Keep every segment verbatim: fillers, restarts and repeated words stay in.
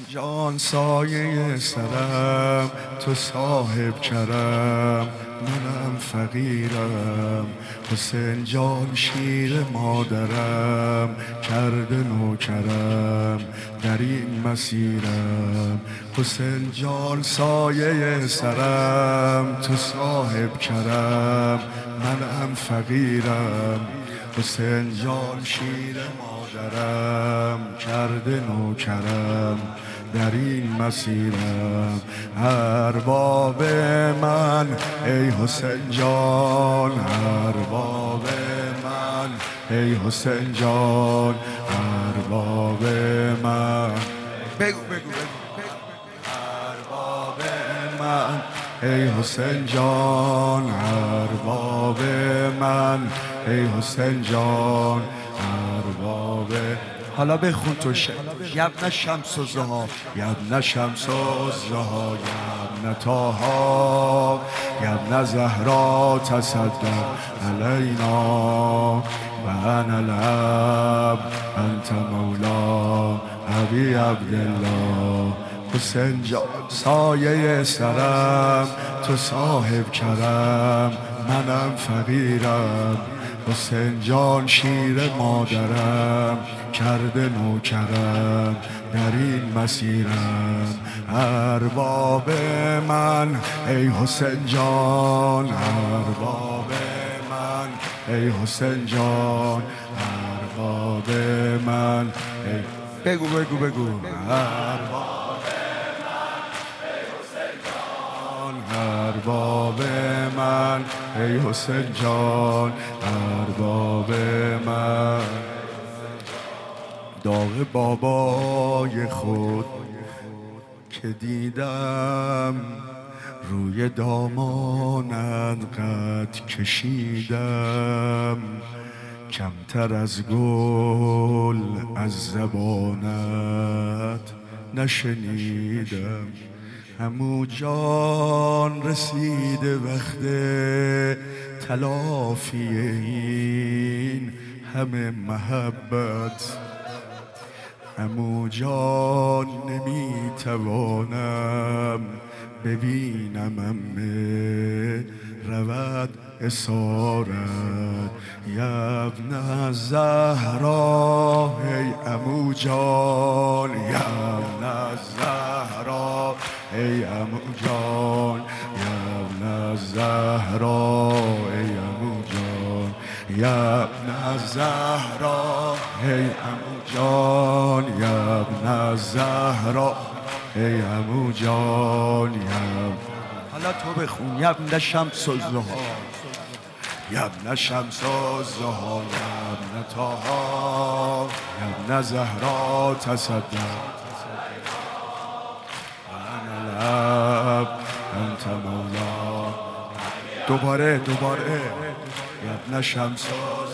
جان سایه سرم، تو صاحب کرم منم فقیرم. حسین جان شیر مادرم، کرده نوکرم در این مسیرم. حسین جان سایه سرم، تو صاحب کرم منم فقیرم. حسین جان شیر مادرم، کرده نوکرم در این مسیرم. ارباب من ای حسین جان، ارباب من ای حسین جان، ارباب من. بگو بگو بگو. ارباب من ای حسین جان، ارباب من ای حسین جان، ارباب. حالا بخون تو ش... یبن شمس و زها، یبن شمس و زها، یبن طاها، یبن زهرا تصدق علینا و انا العبد انت مولا ابی عبدالله. حسین جان سایه سرم، تو صاحب کرم منم فقیرم. حسین جان شیر مادرم، کرده نوکرم در این مسیرم. ارباب من ای حسین جان، ارباب من ای حسین جان، ارباب من ای. بگو بگو بگو. ارباب ارباب من ای حسین جان، ارباب من. داغ بابای خود که دیدم، روی دامانت قد کشیدم. کمتر از گل از زبانت نشنیدم. عمو جان رسیده وقت تلافی این همه محبت. عمو جان نمیتوانم ببینم امه رود اسارت. یبن زهرا ای عمو جان، یبن زهرا ای عمو جان، یبن زهرا ای عمو جان، یبن زهرا ای عمو جان، یبن زهرا ای عمو جان. یبن. حالا تو بخون. یبن شمس و زها، یبن شمس و زها، یبن طاها، یبن زهرا تصدق انت مولا. دوباره دوباره. یبن شمس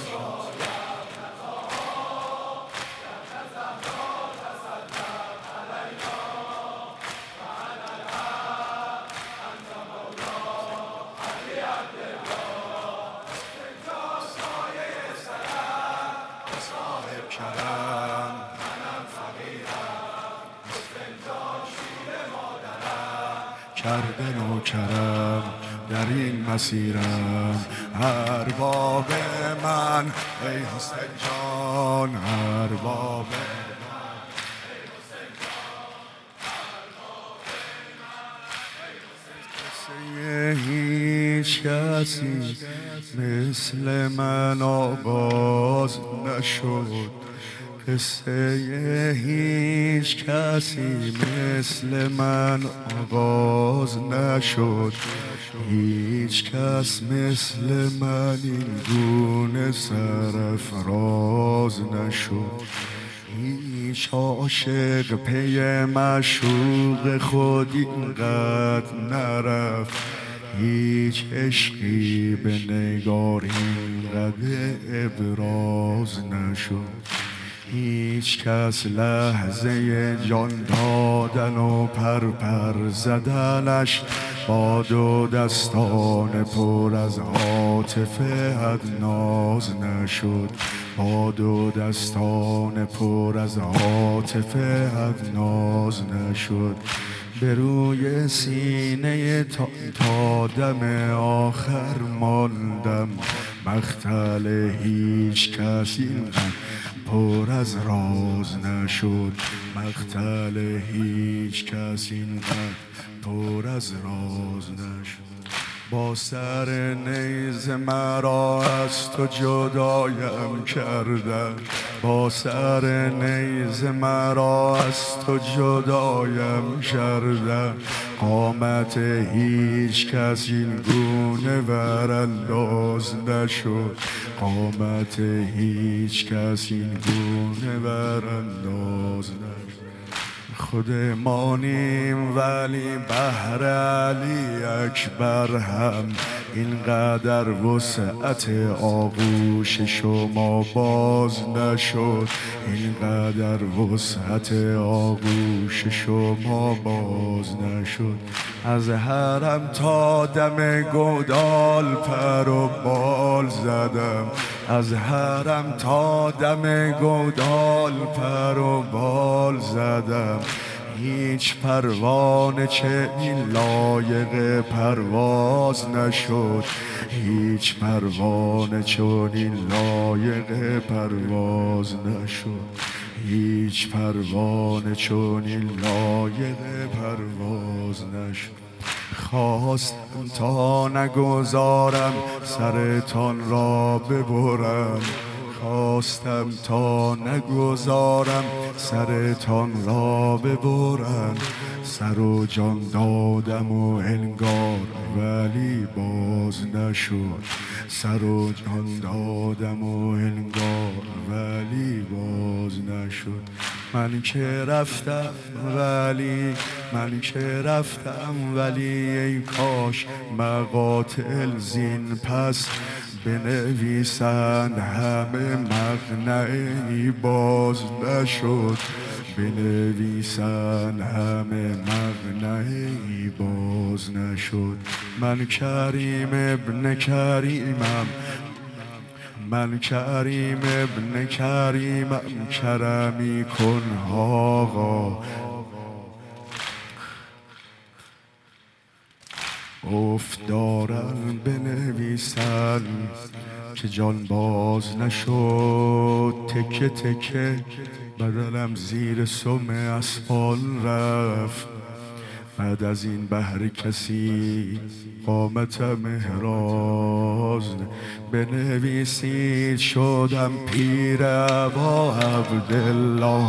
کرم منم فقیرم. حسین جان شیر مادرم، کرده نوکرم در این مسیرم. ارباب من ای حسین جان، ارباب من ای حسین جان، هیچ کسی مثل من آغاز نشد. قصه هیچ کسی مثل من آغاز نشد. هیچ کس مثل من این گونه سرفراز نشد. هیچ عاشق پی معشوق خود اینقدر نرفت. هیچ عشقی به نگار اینقدر ابراز نشد. هیچ کس لحظه جان دادن و پرپر زدنش با دو دستان پر از عاطفه حد ناز نشد. با دو دستان پر از عاطفه ناز نشد. به روی سینه تا, تا دم آخر ماندم. مختل هیچ کس اینقدر پر از راز نشد. مختل هیچ کس اینقدر پر از راز نشد. با سر نیزه مرا از تو جدایم کردن. با سر نیزه مرا از تو جدایم کردن. قامت هیچ کس این گونه ورانداز نشد. قامت هیچ کس این گونه ورانداز نشد. خودمانیم ولی بهر علی اکبر هم اینقدر وسعت آغوش شما باز نشد. اینقدر وسعت آغوش شما باز نشد. از حرم تا دم گودال پر و بال زدم. از حرم تا دم گودال پر و بال زدم. هیچ پروانه چه این لایق پرواز نشد. هیچ پروانه چون این لایق پرواز نشد. هیچ پروانه چون این لایق پرواز نشد. خواستم تا نگذارم سرتان را ببرم. خواستم تا نگذارم سرتان را ببرم. سر و جان دادم و انگار ولی باز نشد. سر و جان دادم و انگار ولی باز نشد. من که رفتم ولی من که رفتم ولی ای کاش مقاتل زین پس بنویسند همه مقنعی باز نشد. بنویسند همه مقنعی باز نشد. من کریم ابن کریمم. من کریم ابن کریمم. کرمی کن آقا. افتارن بنویسن که جان باز نشد. تکه تکه بدنم زیر سم اسفال رفت. بعد از این بهر کسی قامتم احراز. بنویسید شدم پیر ابا عبدالله.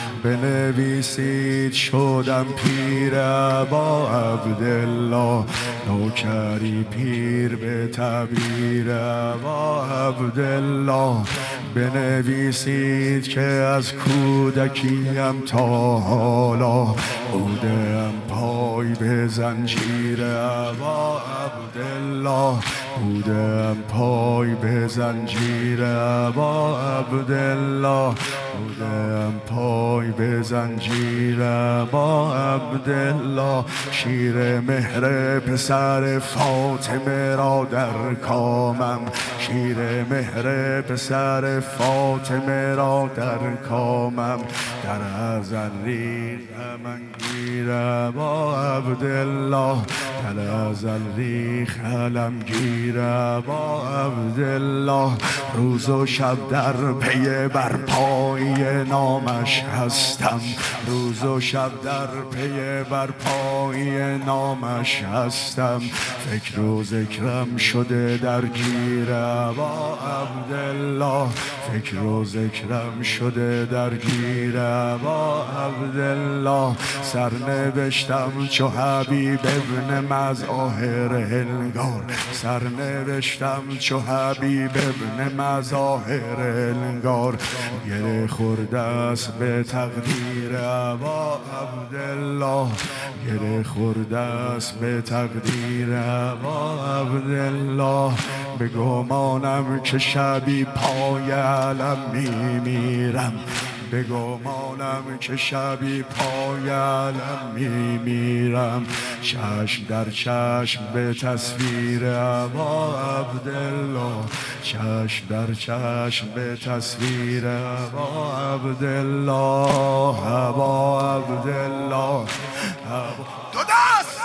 بنویسید شدم پیر ابا عبدالله. نوکری پیر به تعبیر ابا عبدالله. بنویسید که از کودکیم تا حالا بودم پای به زنجیر ابا عبدالله. بودم پای به زنجیر ابا عبدالله. بودم پای به زنجیر ابا عبدالله. شیر مهر پسر فاطمه را در کامم. شیر مهر پسر فاطمه را در کامم. در ازل ریختم انگیر ابا عبدالله. در ازل ریخ علمگیر ابا عبدالله. روز و شب در پی برپایی نامش هستم. روز و شب در پی برپایی نامش هستم. فکر و ذکرم شده در گیر ابا عبدالله. فکر و ذکرم شده در گیر ابا عبدالله. سرنوشتم چو حبیب ابن مظاهر انگار. سرنوشتم چو حبیب ابن مظاهر انگار. گره خورده است به تقدیر ابا عبدالله. گره خورده است به تقدیر ابا عبدالله. به گمانم که شبی پای علم میمیرم. بگمانم که شبی پای علم میمیرم، چشم در چشم به تصویر ابا عبدالله، چشم در چشم به تصویر ابا عبدالله، ابا عبدالله، دو دست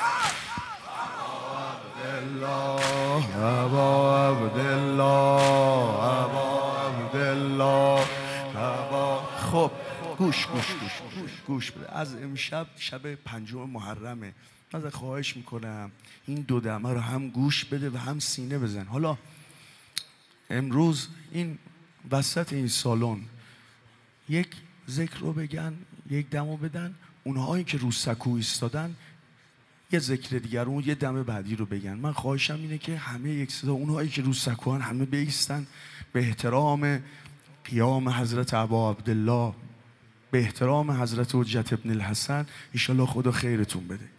ابا عبدالله، ابا عبدالله، ابا. خب گوش گوش گوش گوش گوش بده. از امشب شب پنجم محرمه، من ازت خواهش میکنم این دو دمه رو هم گوش بده و هم سینه بزن. حالا امروز این وسط این سالن یک ذکر رو بگن، یک دمو بدن، اونهایی که رو سکو ایستادن یه ذکر دیگر اون یه دم بعدی رو بگن. من خواهشم اینه که همه یک صدا، اونهایی که رو سکوان همه بایستن به احترام قیام حضرت ابا عبدالله، به احترام حضرت حجت ابن الحسن. ان شاءالله خدا خیرتون بده.